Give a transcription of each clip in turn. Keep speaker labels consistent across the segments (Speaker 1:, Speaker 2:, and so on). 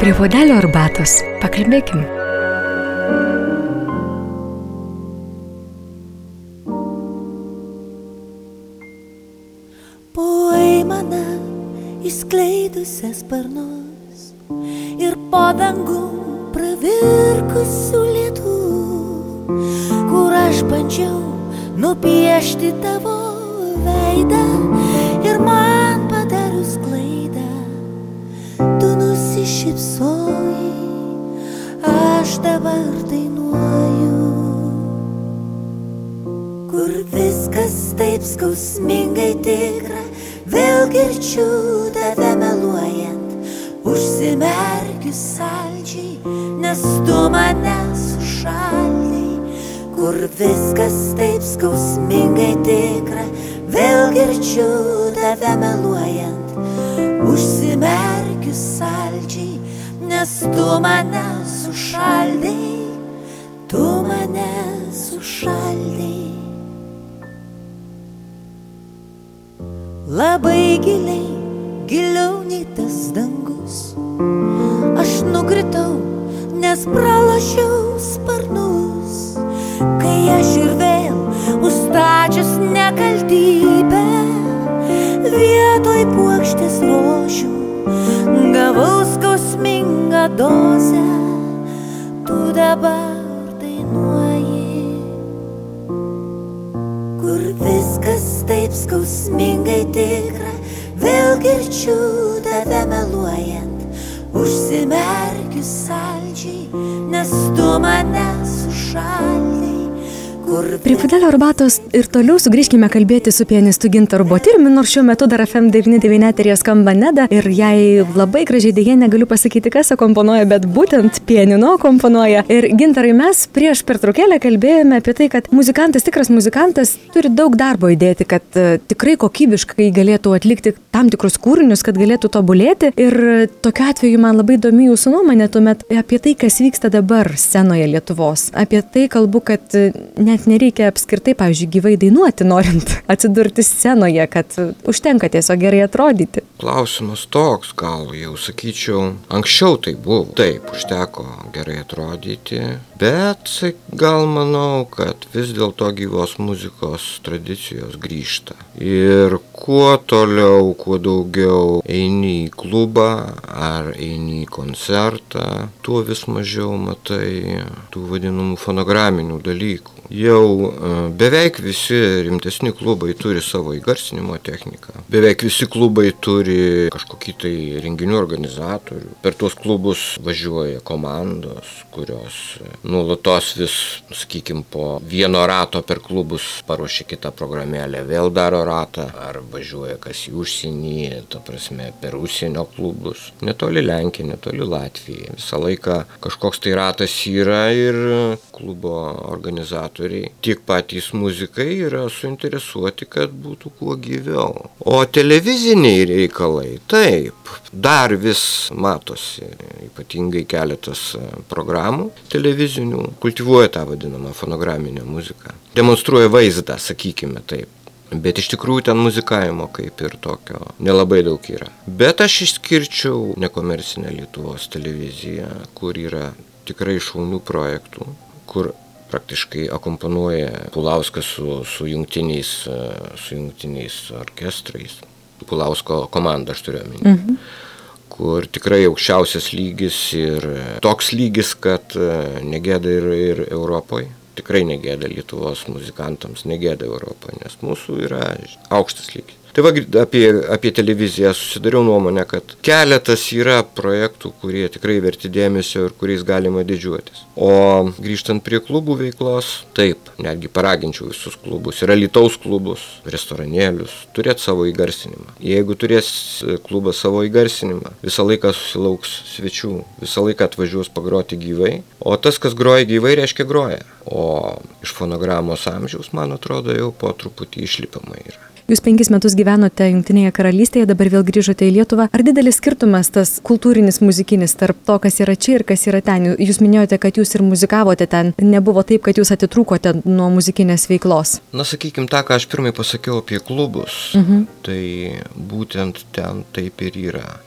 Speaker 1: Prie puodelio arbatos pakalbėkim.
Speaker 2: Poeimana įskleidusias sparnus ir po dangum pravirkusių lietų, kur aš bandžiau nupiešti tavo veidą ir man padarius klaidą, tu nusišypsojai, aš dabar dainuoju. Kur viskas taip skausmingai tikra, vėl girdžiu tave meluojant, užsimerkiu saldžiai, nes tu mane sušaldai. Kur viskas taip skausmingai tikra, vėl girdžiu tave meluojant, užsimerkiu saldžiai, nes tu mane sušaldai, tu mane sušaldai. Labai giliai, giliau nei tas dangus, aš nukritau, nes pralošiau sparnus, kai aš ir vėl užstačius nekaltybę, vietoj puokštės rožių gavau skausmingą dozę, tu dabar dainuoji. Kur viskas taip skausmingai tikra, vėl girdžiu tave meluojant, užsimerkiu saldžiai, nes tu mane sušaldai.
Speaker 1: Prie puodelio arbatos ir toliau sugrįžkime kalbėti su pianistu Gintaru Botirmiu, nors šiuo metu dar FM 99 eteryje skamba Neda ir jai labai gražiai dėja negaliu pasakyti, kas akomponuoja, bet būtent pianinu akomponuoja. Ir Gintarai, mes prieš pertraukėlę kalbėjome apie tai, kad muzikantas, tikras muzikantas turi daug darbo įdėti, kad tikrai kokybiškai galėtų atlikti tam tikrus kūrinius, kad galėtų tobulėti. Ir tokiu atveju man labai įdomi jūsų nuomonė tuomet apie tai, kas vyksta dabar scenoje Lietuvos. Apie tai kalbu, kad net nereikia apskritai, pavyzdžiui, gyvai dainuoti, norint atsidurti scenoje, kad užtenka tiesiog gerai atrodyti.
Speaker 3: Klausimas toks, gal jau sakyčiau, anksčiau tai buvo. Taip, užteko gerai atrodyti, bet gal manau, kad vis dėlto gyvos muzikos tradicijos grįžta. Ir kuo toliau, kuo daugiau eini į klubą ar eini į koncertą, tuo vis mažiau matai tų vadinamų fonograminių dalykų. Jau beveik visi rimtesni klubai turi savo įgarsinimo techniką. Beveik visi klubai turi kažkokį tai renginių organizatorių. Per tuos klubus važiuoja komandos, kurios nuolatos vis, sakykime, po vieno rato per klubus paruošia kitą programėlę, vėl daro ratą, ar važiuoja kas į užsienį, ta prasme, per užsienio klubus. Netoli Lenkija, netoli Latvija. Visą laiką kažkoks tai ratas yra ir klubo organizatoriai, tiek patys muzikai yra suinteresuoti, kad būtų kuo gyviau. O televiziniai reikalai, taip, dar vis matosi, ypatingai keletas programų televizinių, kultivuoja tą vadinamą fonograminę muziką. Demonstruoja vaizdą, sakykime taip. Bet iš tikrųjų ten muzikavimo kaip ir tokio nelabai daug yra. Bet aš išskirčiau nekomercinę Lietuvos televiziją, kur yra tikrai šaunių projektų, kur praktiškai akomponuoja Pulauskas su jungtiniais orkestrais. Pulausko komanda, aš turiu omeny. Kur tikrai aukščiausias lygis ir toks lygis, kad negėda ir Europoje. Tikrai negėda Lietuvos muzikantams, negėda Europoje, nes mūsų yra aukštas lygis. Tai va, apie televiziją susidariau nuomonę, kad keletas yra projektų, kurie tikrai verti dėmesio ir kuriais galima didžiuotis. O grįžtant prie klubų veiklos, taip, netgi paraginčiau visus klubus ir Alytaus klubus, restoranėlius, turėti savo įgarsinimą. Jeigu turės klubas savo įgarsinimą, visą laiką susilauks svečių, visą laiką atvažiuos pagroti gyvai, o tas, kas groja gyvai, reiškia groja. O iš fonogramos amžiaus, man atrodo, jau po truputį išlipama yra.
Speaker 1: Jūs 5 metus gyvenote Jungtinėje karalystėje, dabar vėl grįžote į Lietuvą. Ar didelis skirtumas tas kultūrinis muzikinis tarp to, kas yra čia ir kas yra ten? Jūs minėjote, kad jūs ir muzikavote ten. Nebuvo taip, kad jūs atitrūkote nuo muzikinės veiklos?
Speaker 3: Na, sakykime, tą, ką aš pirmai pasakiau apie klubus, tai būtent ten taip ir yra.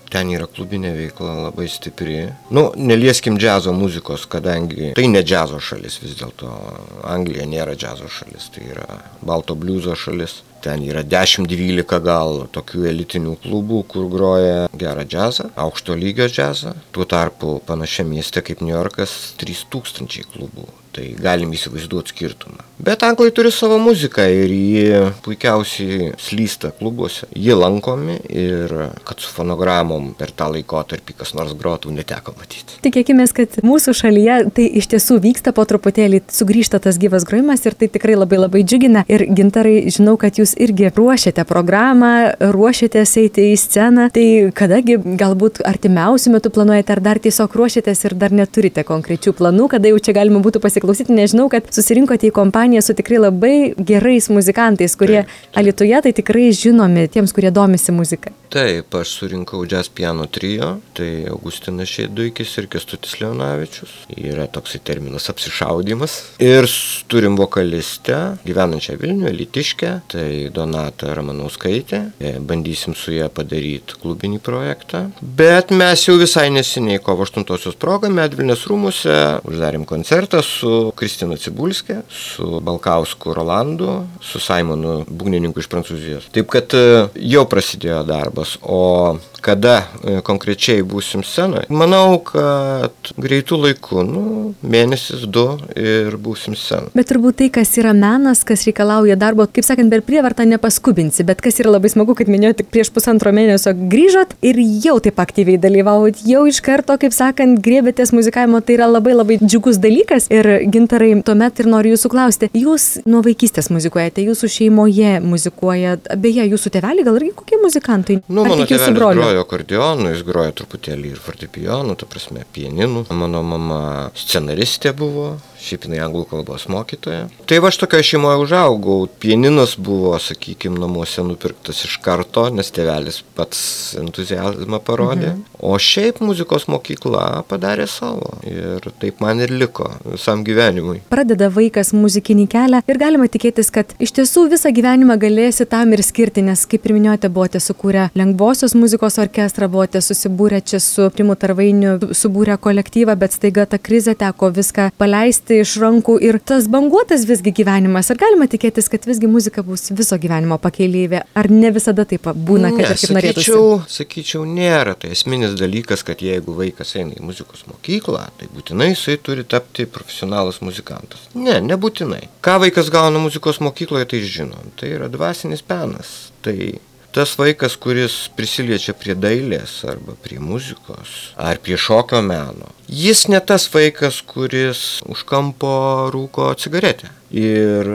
Speaker 3: ten yra klubinė veikla labai stipri. Nu, nelieskim džiazo muzikos, kadangi tai ne džiazo šalis vis dėlto. Anglija nėra džiazo šalis, tai yra balto bliuzo šalis. Ten yra 10-12 gal tokių elitinių klubų, kur groja gerą džiazą, aukšto lygio džiazą. Tuo tarpu panašiam mieste kaip New Yorkas 3000 klubų. Tai galim įsivaizduoti skirtumą. Bet anglai turi savo muziką ir jie puikiausiai slysta klubuose. Jie lankomi ir kad su fonogramom per tą laikotarpį kas nors grotų neteko matyti.
Speaker 1: Tikėkimės, kad mūsų šalyje tai iš tiesų vyksta po truputėlį, sugrįžta tas gyvas grojimas ir tai tikrai labai labai džiugina. Ir Gintarai, žinau, kad jūs irgi ruošiate programą, ruošiatės eiti į sceną. Tai kadagi galbūt artimiausiu metu planuojate ar dar tiesiog ruošiatės ir dar neturite konkrečių planų, kada jau čia galima būtų pasiklausyti, nežinau, kad susirinkote į kompaniją su tikrai labai gerais muzikantais, kurie Alytuje tai tikrai žinomi tiems, kurie domisi muzika.
Speaker 3: Taip, aš surinkau jazz piano trio, tai Augustinas Šeiduikis ir Kęstutis Leonavičius. Yra toksai terminas apsišaudymas. Ir turim vokalistę, gyvenančią Vilniuje, alytiškę, tai Donata Ramanauskaitė. Bandysim su ją padaryti klubinį projektą. Bet mes jau visai neseniai, kovo 8-osios proga, Medvilnės rūmuose uždarėm koncertą su Kristina Cibulskė, su Balkausku Rolandu, su Simonu būgnininku iš Prancūzijos. Taip kad jau prasidėjo darbas. O kada konkrečiai būsim scenoje? Manau, kad greitų laikų, mėnesis, 2 ir būsim scenoje.
Speaker 1: Bet turbūt tai, kas yra menas, kas reikalauja darbo, kaip sakant, per prievartą nepaskubinsi, bet kas yra labai smagu, kad minėjau, tik prieš 1,5 mėnesio grįžot ir jau taip aktyviai dalyvaujat, jau iš karto, kaip sakant, griebėtės muzikavimo, tai yra labai labai džiugus dalykas. Ir Gintarai, tuomet ir noriu jūsų klausti, jūs nuo vaikystės muzikuojate, jūsų šeimoje muzikuoja, beje, jūsų tėveliai gal irgi kokie muzikantai?
Speaker 3: Mano tėvelis grojo akordeonu, jis grojo truputėlį ir fortepijonu, ta prasme, pianinu. Mano mama scenaristė buvo, šiaip jinai anglų kalbos mokytoja. Tai va, aš tokioje šeimoje užaugau. Pianinas buvo, sakykime, namuose nupirktas iš karto, nes tėvelis pats entuziazmą parodė. O šiaip muzikos mokykla padarė savo. Ir taip man ir liko visam gyvenimui.
Speaker 1: Pradeda vaikas muzikinį kelią ir galima tikėtis, kad iš tiesų visą gyvenimą galėsi tam ir skirti, nes, kaip ir minėjote, buvote sukūrę lengvosios muzikos orkestrą, buvote susibūrę čia su Primu Tarvainiu, subūrę kolektyvą, bet staiga ta krizė teko viską paleisti iš rankų ir tas banguotas visgi gyvenimas. Ar galima tikėtis, kad visgi muzika bus viso gyvenimo pakeleivė? Ar ne visada taip būna, kad ir kaip norėtųsi?
Speaker 3: Sakyčiau, nėra. Tai esminis dalykas, kad jeigu vaikas eina į muzikos mokyklą, tai būtinai jisai turi tapti profesionalas muzikantas. Ne, nebūtinai. Ką vaikas gauna muzikos mokykloje, tai žinom. Tai yra dvasinis penas. Tai tas vaikas, kuris prisiliečia prie dailės arba prie muzikos ar prie šokio meno, jis ne tas vaikas, kuris už kampo rūko cigaretę ir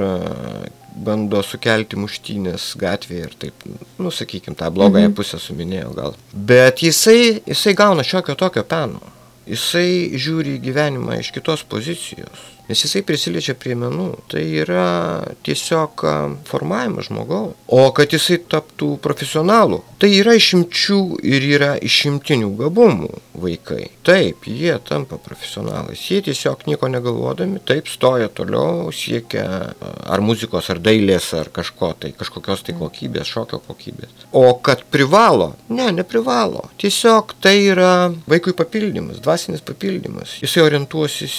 Speaker 3: bando sukelti muštynės gatvėje ir taip, sakykim, tą blogąją pusę suminėjau gal. Bet jisai gauna šiokio tokio peno. Jisai žiūri į gyvenimą iš kitos pozicijos. Nes jisai prisiliečia prie menų. Tai yra tiesiog formavimas žmogaus. O kad jisai taptų profesionalu, tai yra išimčių ir yra išimtinių gabumų vaikai. Taip, jie tampa profesionalais. Jie tiesiog nieko negalvodami, taip stoja toliau, siekia ar muzikos, ar dailės, ar kažkokios tai kokybės, šokio kokybės. O kad privalo? Ne, neprivalo. Tiesiog tai yra vaikui papildymas, dvasinis papildymas. Jisai orientuosis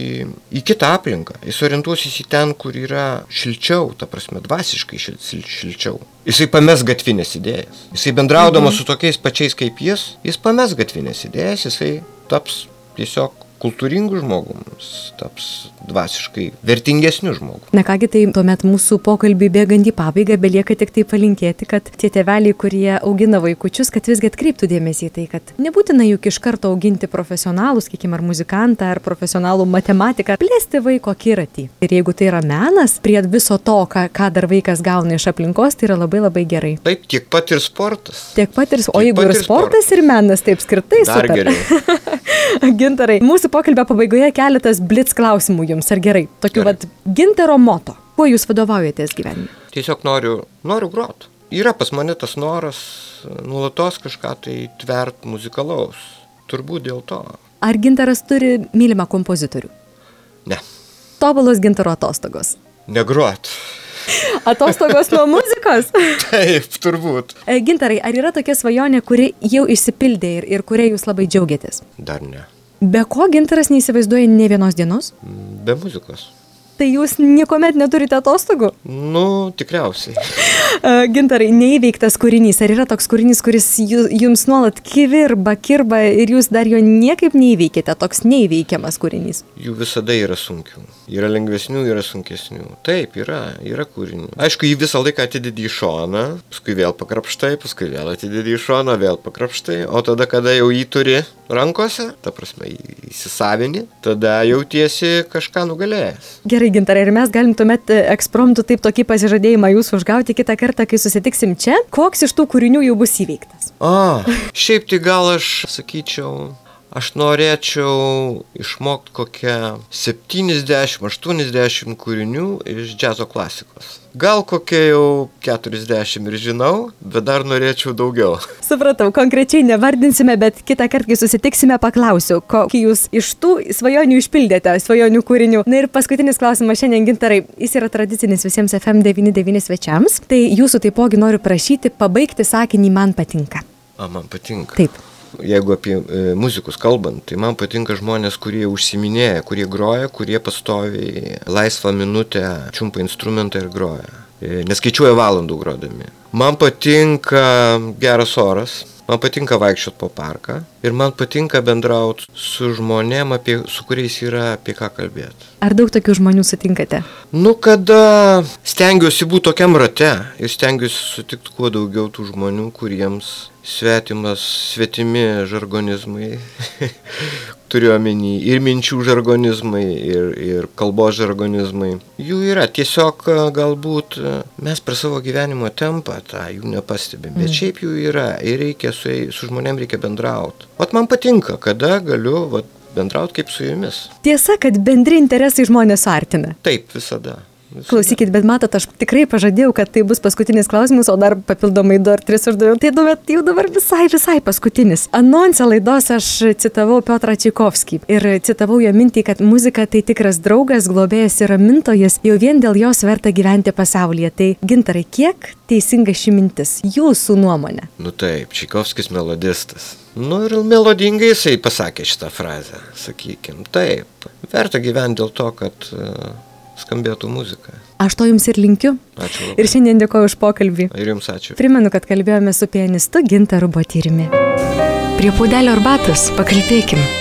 Speaker 3: į kitą aplinką. Jis orientuosis į ten, kur yra šilčiau, ta prasme, dvasiškai šilčiau. Jisai pames gatvinės idėjas. Jisai bendraudamas su tokiais pačiais kaip jis pames gatvinės idėjas, jisai taps tiesiog kultūringų žmogus, taps dvasiškai vertingesnių žmogų.
Speaker 1: Na kągi, tai tuomet mūsų pokalbį bėgant į pabaigą belieka tik tai palinkėti, kad tie tėveliai, kurie augina vaikučius, kad visgi atkreiptų dėmesį į tai, kad nebūtina juk iš karto auginti profesionalus, sakykime, ar muzikantą, ar profesionalų matematiką, plėsti vaiko akiratį. Ir jeigu tai yra menas, prie viso to, ką dar vaikas gauna iš aplinkos, tai yra labai labai gerai.
Speaker 3: Taip, tiek pat ir sportas.
Speaker 1: O jeigu ir sportas ir menas, taip skirtai
Speaker 3: dar super. Geriau.
Speaker 1: Gintarai, mūsų pokalbio pabaigoje keletas blitz klausimų jums, ar gerai? Tokių Gintaro moto. Kuo jūs vadovaujatės gyvenime?
Speaker 3: Tiesiog noriu grot. Yra pas mane tas noras nuolatos kažką tai tvert muzikalaus. Turbūt dėl to.
Speaker 1: Ar Gintaras turi mylimą kompozitorių?
Speaker 3: Ne.
Speaker 1: Tobulos Gintaro atostogos?
Speaker 3: Negrot.
Speaker 1: Atostogos nuo muzikos?
Speaker 3: Taip, turbūt.
Speaker 1: Gintarai, ar yra tokia svajonė, kuri jau išsipildė ir kuria jūs labai džiaugiatės?
Speaker 3: Dar ne.
Speaker 1: Be ko Gintaras neįsivaizduoja nė vienos dienos?
Speaker 3: Be muzikos.
Speaker 1: Tai jūs niekuomet neturite atostogų?
Speaker 3: Nu, tikriausiai.
Speaker 1: Gintarai, neįveiktas kūrinys. Ar yra toks kūrinys, kuris jums nuolat kirba ir jūs dar jo niekaip neįveikėte? Toks neįveikiamas kūrinys.
Speaker 3: Jų visada yra sunkių. Yra lengvesnių, yra sunkesnių. Taip, yra kūrinių. Aišku, jį visą laiką atidedi į šoną, paskui vėl pakrapštai, paskui vėl atidedi į šoną, vėl pakrapštai, o tada, kada jau jį turi rankose, ta prasme, įsisavini, tada jautiesi kažką nugalėjęs.
Speaker 1: Gerai, Gintarai, ir mes galim tuomet ekspromtu taip tokį pasižadėjimą jūsų užgauti kitą kartą, kai susitiksim čia. Koks iš tų kūrinių jau bus įveiktas?
Speaker 3: Šiaip tai gal aš sakyčiau, aš norėčiau išmokti kokią 70-80 kūrinių iš džiazo klasikos. Gal kokie jau 40 ir žinau, bet dar norėčiau daugiau.
Speaker 1: Supratau, konkrečiai nevardinsime, bet kitą kartą, kai susitiksime, paklausiu, kokį jūs iš tų svajonių išpildėte, svajonių kūrinių. Na ir paskutinis klausimas šiandien, Gintarai, jis yra tradicinis visiems FM99 svečiams. Tai jūsų taipogi noriu prašyti pabaigti sakinį "man patinka".
Speaker 3: Man patinka.
Speaker 1: Taip.
Speaker 3: Jeigu apie muzikus kalbant, tai man patinka žmonės, kurie užsiminėja, kurie groja, kurie pastoviai laisvą minutę čiumpa instrumentą ir groja. Neskaičiuoja valandų grodami. Man patinka geras oras, man patinka vaikščiot po parką ir man patinka bendrauti su žmonėm, su kuriais yra apie ką kalbėti.
Speaker 1: Ar daug tokių žmonių sutinkate?
Speaker 3: Kada stengiuosi būti tokiam rate ir stengiuosi sutikti kuo daugiau tų žmonių, kuriems svetimi žargonizmai, turiu omeny ir minčių žargonizmai, ir kalbos žargonizmai. Jų yra, tiesiog galbūt mes per savo gyvenimo tempą jų nepastebim, bet šiaip jų yra ir reikia su žmonėm reikia bendrauti. Vat man patinka, kada galiu bendrauti kaip su jumis.
Speaker 1: Tiesa, kad bendri interesai žmonės suartina?
Speaker 3: Taip, visada.
Speaker 1: Klausykit, bet matot, aš tikrai pažadėjau, kad tai bus paskutinis klausimas, o dar papildomai 2 ar 3 uždaviau. Tai jau dabar visai paskutinis. Anonse laidos aš citavau Piotrą Čaikovskį ir citavau jo mintį, kad muzika tai tikras draugas, globėjas ir ramintojas, jau vien dėl jos verta gyventi pasaulyje. Tai Gintarai, kiek teisinga ši mintis, jūsų nuomonė?
Speaker 3: Taip, Čaikovskis melodistas. Ir melodingai jisai pasakė šitą frazę, sakykim. Taip, verta gyventi dėl to, kad skambėtų muzika.
Speaker 1: Aš to jums ir linkiu.
Speaker 3: Ačiū labai.
Speaker 1: Ir šiandien dėkoju už pokalbį.
Speaker 3: Ir jums ačiū.
Speaker 1: Primenu, kad kalbėjome su pianistu Gintaru Botyrimi. Prie puodelio arbatos pakalbėkim.